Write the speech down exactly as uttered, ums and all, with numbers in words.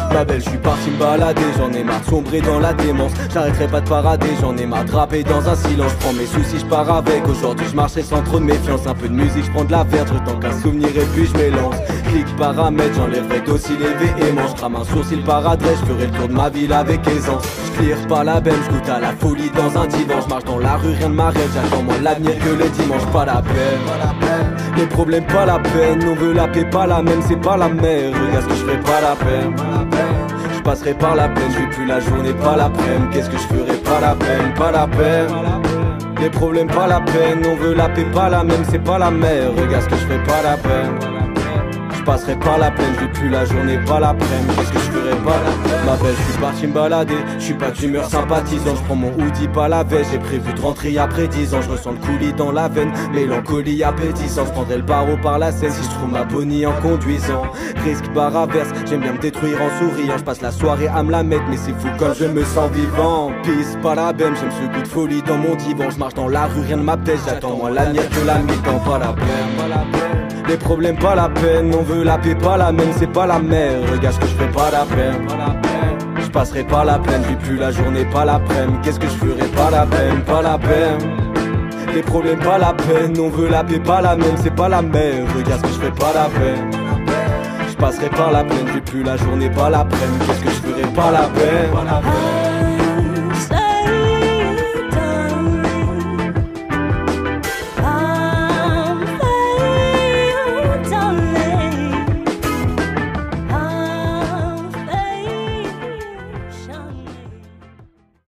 Ma belle, je suis parti me balader, j'en ai marre de sombrer dans la démence. J'arrêterai pas de parader, j'en ai marre de rapper dans un silence. Je prends mes soucis, je pars avec, aujourd'hui je marcherai sans trop de méfiance. Un peu de musique, je prends de la verte, je retanque un souvenir et puis je m'élance. Clic paramètre, j'enlèverai d'aussi les véhéments. Je crame un sourcil par adresse, je ferai le tour de ma ville avec aisance. Je clear pas la benne, je goûte à la folie dans un divan. Je marche dans la rue, rien ne m'arrête, j'attends moins l'avenir que le dimanche. Pas la peine, les problèmes pas la peine. On veut la paix, pas la même, c'est pas la mer. Regarde ce que je ferai, pas la peine. Je passerai par la peine, je vis plus la journée, pas l'après-midi. Qu'est-ce que je ferai, pas la peine, pas la peine. Les problèmes pas la peine, on veut la paix, pas la même, c'est pas la mer. Regarde ce que je ferai, pas la peine. Je passerai par la plaine, je vis plus la journée, pas l'après-midi. Qu'est-ce que je ferai, pas la peine. Ma belle, je suis parti me balader, je suis pas d'humeur sympathisante. Je prends mon hoodie, pas la veste, j'ai prévu de rentrer après dix ans. Je ressens le coulis dans la veine, mélancolie appétissante. Je prendrai le barreau par la scène si je trouve ma bonnie en conduisant. Risque barre averse, j'aime bien me détruire en souriant. Je passe la soirée à me la mettre, mais c'est fou comme je me sens vivant. Pisse, pas la benne, j'aime ce goût de folie dans mon divan. Je marche dans la rue, rien ne m'apaise, j'attends moins l'avenir que la mi-temps. Pas la peine, pas la peine. Les problèmes pas la peine, on veut la paix, pas la même, c'est pas la mer. Regarde ce que je fais, pas la peine. Je passerai par la plaine, vis plus la journée, pas l'après-midi. Qu'est-ce que je ferai, pas la peine, pas la peine. Les problèmes pas la peine, on veut la paix, pas la même, c'est pas la mer. Regarde ce que je fais, pas la peine. Je passerai par la plaine, vis plus la journée, pas l'après-midi. Qu'est-ce que je ferai, pas la peine.